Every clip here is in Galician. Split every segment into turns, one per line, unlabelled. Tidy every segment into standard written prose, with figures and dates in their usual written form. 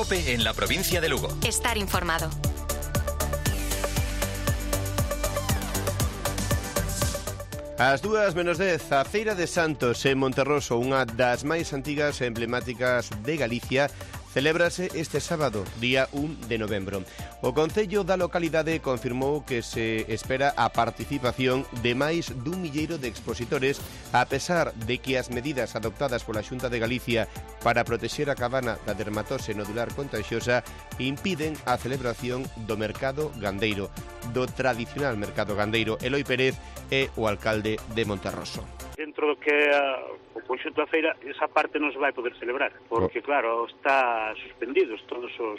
COPE en la provincia de Lugo.
Estar informado.
Ás 2:10, a Feira de Santos en Monterroso, unha das máis antigas e emblemáticas de Galicia, celébrase este sábado, día 1 de novembro. O Concello da localidade confirmou que se espera a participación de máis dun milleiro de expositores, a pesar de que as medidas adoptadas pola Xunta de Galicia para protexer a cabana da dermatose nodular contagiosa impiden a celebración do mercado gandeiro, do tradicional mercado gandeiro. Eloi Pérez é o alcalde de Monterroso.
Dentro do que é o conxunto da feira, esa parte non se vai poder celebrar, porque claro, está suspendidos todos os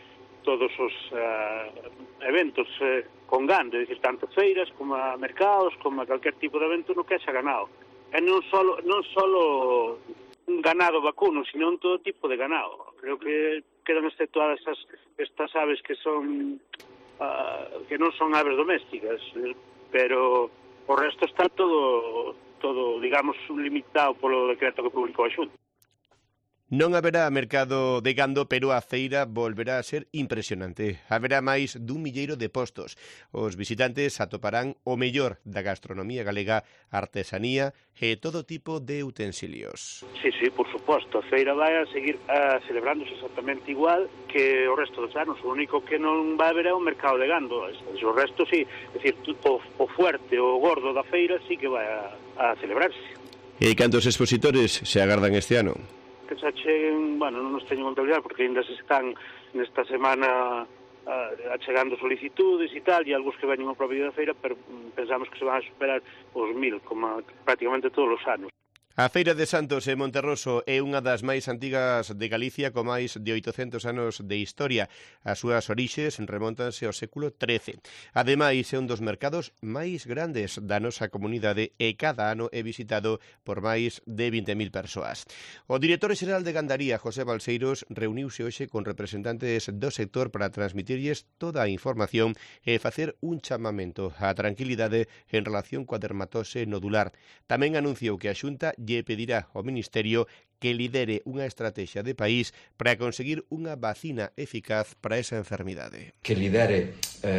eventos con gando, é dicir, tanto feiras como a mercados, como a calquer tipo de evento no que haxa ganado. E non solo un ganado vacuno, sino un todo tipo de ganado. Creo que quedan exceptuadas estas aves que son que non son aves domésticas, pero o resto está todo, digamos, limitado polo decreto que publicou a Xunta.
Non haberá mercado de gando, pero a feira volverá a ser impresionante. Haberá máis dun milleiro de postos. Os visitantes atoparán o mellor da gastronomía galega, artesanía e todo tipo de utensilios.
Sí, por suposto. A feira vai a seguir celebrándose exactamente igual que o resto dos anos. O único que non vai haber é o mercado de gando. O resto, sí, é dicir, o fuerte, o gordo da feira, sí que vai a celebrarse.
E cantos expositores se agardan este ano?
Que se acheguen, bueno, non nos teño contabilidade porque ainda se están nesta semana achegando solicitudes e tal, e algúns que veñen ao propio da feira, pero pensamos que se van a superar os 1000, como prácticamente todos os anos.
A Feira de Santos en Monterroso é unha das máis antigas de Galicia, con máis de 800 anos de historia. As súas orixes remontanse ao século XIII. Ademais, é un dos mercados máis grandes da nosa comunidade e cada ano é visitado por máis de 20.000 persoas. O director xeral de Gandaría, José Balseiros, reuniuse hoxe con representantes do sector para transmitirlles toda a información e facer un chamamento á tranquilidade en relación coa dermatose nodular. Tamén anunciou que a Xunta lle pedirá ao Ministerio que lidere unha estrategia de país para conseguir unha vacina eficaz para esa enfermidade.
Que lidere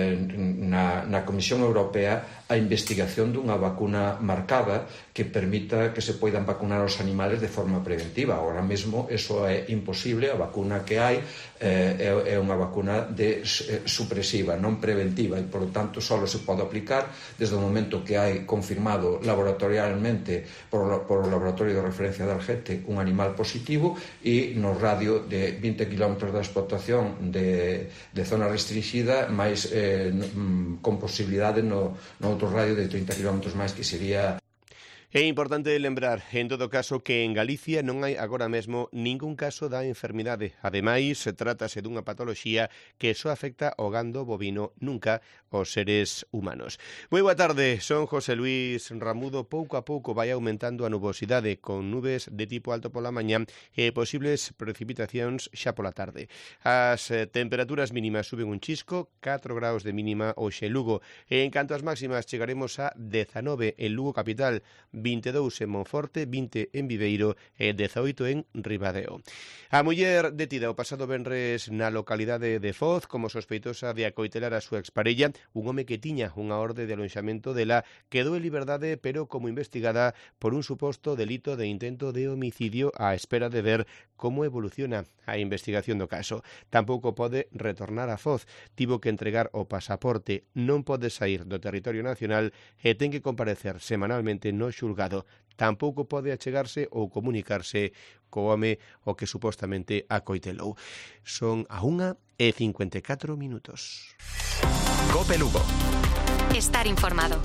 na Comisión Europea a investigación dunha vacuna marcada que permita que se poidan vacunar os animales de forma preventiva. Ahora mesmo eso é imposible, a vacuna que hai é unha vacuna supresiva, non preventiva, e, por lo tanto, só se pode aplicar desde o momento que hai confirmado laboratorialmente por o laboratorio de referencia de Algete un animal positivo e no radio de 20 km da explotación de zona restringida, máis con posibilidade no outro radio de 30 km máis, que sería...
É importante lembrar, en todo caso, que en Galicia non hai agora mesmo ningún caso da enfermidade. Ademais, trátase dunha patoloxía que só afecta ao gando bovino, nunca aos seres humanos. Moi boa tarde, son José Luis Ramudo. Pouco a pouco vai aumentando a nubosidade, con nubes de tipo alto pola mañá e posibles precipitacións xa pola tarde. As temperaturas mínimas suben un chisco, 4 graus de mínima hoxe en Lugo. E en canto ás máximas, chegaremos a 19 en Lugo capital, 22 en Monforte, 20 en Viveiro e 18 en Ribadeo. A muller detida o pasado venres na localidade de Foz como sospeitosa de acoitelar a súa exparella, un home que tiña unha orde de alonxamento dela, quedou en liberdade pero como investigada por un suposto delito de intento de homicidio, á espera de ver como evoluciona a investigación do caso. Tampouco pode retornar a Foz, tivo que entregar o pasaporte, non pode sair do territorio nacional e ten que comparecer semanalmente no xulgado. Tampouco pode achegarse ou comunicarse co home o que supostamente acoitelou. Son a 1:54 minutos.
COPE Lugo.
Estar informado.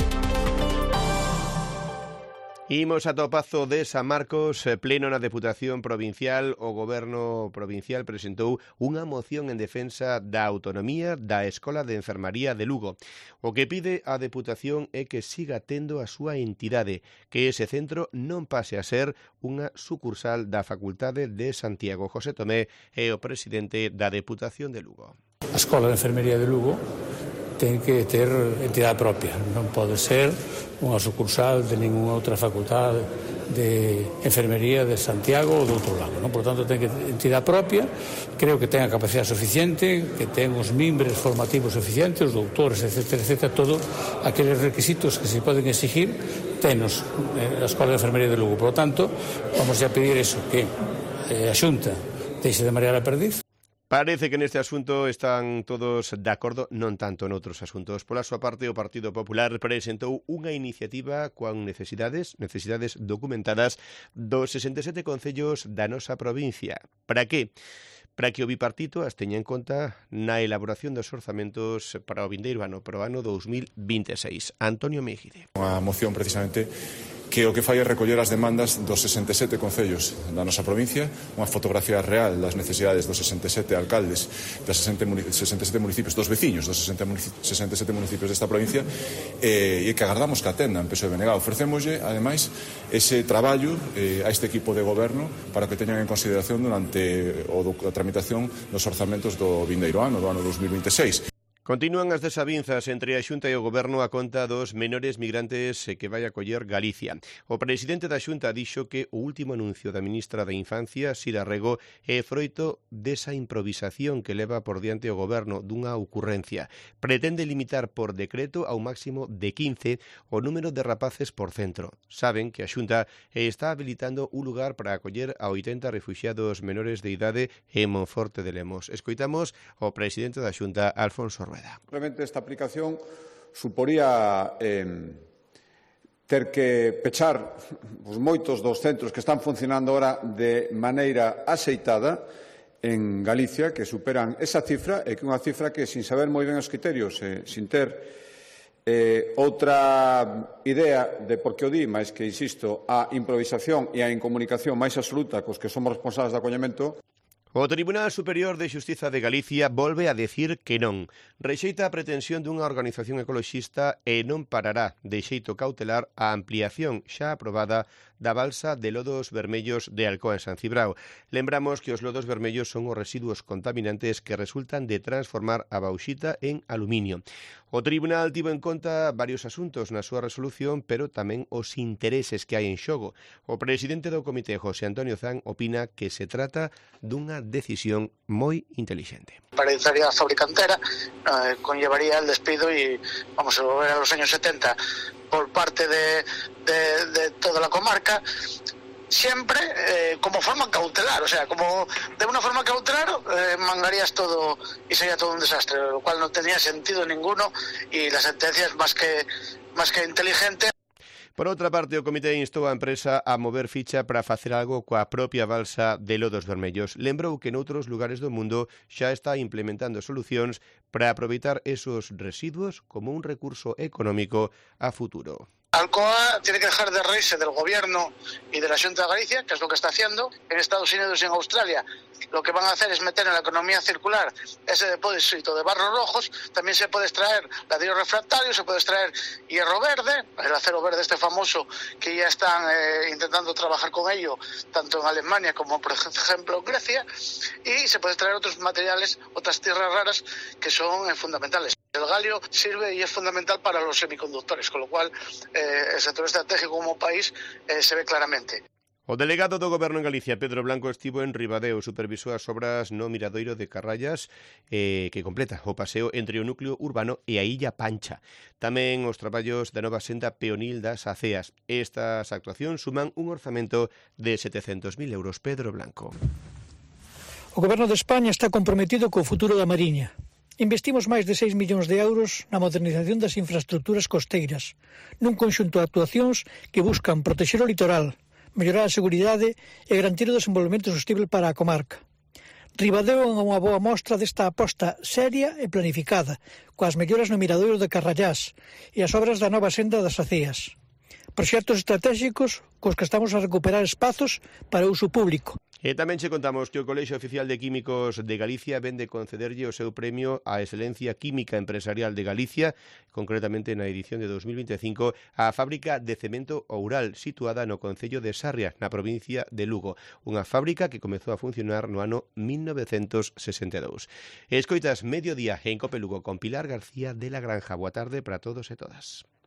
Imos ata o Pazo de San Marcos, pleno na Deputación Provincial. O Goberno Provincial presentou unha moción en defensa da autonomía da Escola de Enfermaría de Lugo. O que pide a Deputación é que siga tendo a súa entidade, que ese centro non pase a ser unha sucursal da Facultade de Santiago. José Tomé é o presidente da Deputación de Lugo.
A Escola de Enfermería de Lugo ten que ter entidade propia, non pode ser unha sucursal de ninguna outra facultade de enfermería de Santiago ou de outro lado, non? Por tanto, ten que ter entidade propia, creo que ten a capacidade suficiente, que ten os mimbres formativos suficientes, os doutores, etc., todo aqueles requisitos que se poden exigir, tenos a Escola de Enfermería de Lugo. Por tanto, vamos a pedir eso, que a Xunta deixe de marear a perdiz.
Parece que neste asunto están todos de acordo, non tanto noutros asuntos. Pola súa parte, o Partido Popular presentou unha iniciativa con necesidades documentadas dos 67 concellos da nosa provincia. Para que? Para que o bipartito as teña en conta na elaboración dos orzamentos para o vindeiro ano, para o ano 2026. Antonio Mejide.
Unha moción precisamente que o que fai é recoller as demandas dos 67 concellos da nosa provincia, unha fotografía real das necesidades dos 67 alcaldes, dos 67 municipios, dos veciños dos 67 municipios desta provincia, e que agardamos que atendan PSOE e BNG. Ofrecémoslle, ademais, ese traballo a este equipo de goberno para que teñan en consideración durante a tramitación dos orzamentos do vindeiro ano, do ano 2026.
Continúan as desavinzas entre a Xunta e o Goberno a conta dos menores migrantes que vai acoller Galicia. O presidente da Xunta dixo que o último anuncio da ministra da Infancia, Sira Rego, é froito desa improvisación que leva por diante o Goberno dunha ocurrencia. Pretende limitar por decreto ao máximo de 15 o número de rapaces por centro. Saben que a Xunta está habilitando un lugar para acoller a 80 refuxiados menores de idade en Monforte de Lemos. Escoitamos ao presidente da Xunta, Alfonso Rueda.
Realmente esta aplicación suporía ter que pechar moitos dos centros que están funcionando ahora de maneira axeitada en Galicia, que superan esa cifra, e que unha cifra que, sin saber moi ben os criterios, sin ter outra idea de por que o di, máis que, insisto, a improvisación e a incomunicación máis absoluta cos que somos responsables de acollemento.
O Tribunal Superior de Xustiza de Galicia volve a decir que non. Rexeita a pretensión dunha organización ecoloxista e non parará de xeito cautelar a ampliación xa aprobada da balsa de lodos vermellos de Alcoa en San Cibrao. Lembramos que os lodos vermellos son os residuos contaminantes que resultan de transformar a bauxita en aluminio. O Tribunal tivo en conta varios asuntos na súa resolución, pero tamén os intereses que hai en xogo. O presidente do comité, José Antonio Zan, opina que se trata dunha decisión moi intelixente.
Paralizaría a fábrica entera, conllevaría el despido y vamos a volver a los años 70 por parte de toda la comarca, siempre como forma cautelar, o sea, como de una forma cautelar mangarías todo y sería todo un desastre, lo cual no tenía sentido ninguno y la sentencia es más que inteligente.
Por outra parte, o comité instou a empresa a mover ficha para facer algo coa propia balsa de lodos vermellos. Lembrou que noutros lugares do mundo xa está implementando solucións para aproveitar esos residuos como un recurso económico a futuro.
Alcoa tiene que dejar de reírse del gobierno y de la Xunta de Galicia, que es lo que está haciendo. En Estados Unidos y en Australia lo que van a hacer es meter en la economía circular ese depósito de barros rojos. También se puede extraer ladrillo refractario, se puede extraer hierro verde, el acero verde este famoso que ya están intentando trabajar con ello, tanto en Alemania como por ejemplo en Grecia, y se puede extraer otros materiales, otras tierras raras que son fundamentales. El galio sirve y es fundamental para los semiconductores, con lo cual el sector estratégico como país se ve claramente.
O delegado do Goberno en Galicia, Pedro Blanco, estivo en Ribadeo, supervisou as obras no miradoiro de Carrallas que completa o paseo entre o núcleo urbano e a Illa Pancha. Tamén os traballos da nova senda peonil das Aceas. Estas actuacións suman un orzamento de 700.000 euros. Pedro Blanco.
O Goberno de España está comprometido co futuro da Mariña. Investimos máis de 6 millóns de euros na modernización das infraestructuras costeiras, nun conxunto de actuacións que buscan protexer o litoral, mellorar a seguridade e garantir o desenvolvemento sostible para a comarca. Ribadeo é unha boa mostra desta aposta seria e planificada, coas melloras no miradoiro de Carrallás e as obras da nova senda das Aceas. Proxectos estratégicos cos que estamos a recuperar espazos para uso público.
E tamén che contamos que o Colexio Oficial de Químicos de Galicia vende concederlle o seu premio á Excelencia Química Empresarial de Galicia, concretamente na edición de 2025, á fábrica de cemento Oural, situada no concello de Sarria, na provincia de Lugo, unha fábrica que comezou a funcionar no ano 1962. Escoitas Mediodía en Cope Lugo con Pilar García de la Granja. Boa tarde para todos e todas.